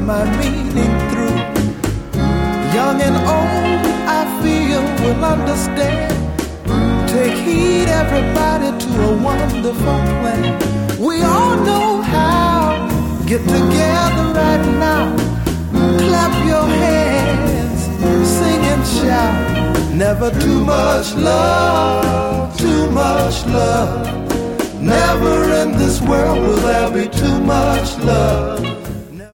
my meaning through. Young and old, I feel will understand. Take heed, everybody, to a wonderful plan. We all know how. Get together right now. Clap your hands, sing and shout. Never too much love, too much love. Never in this world will there be too much love.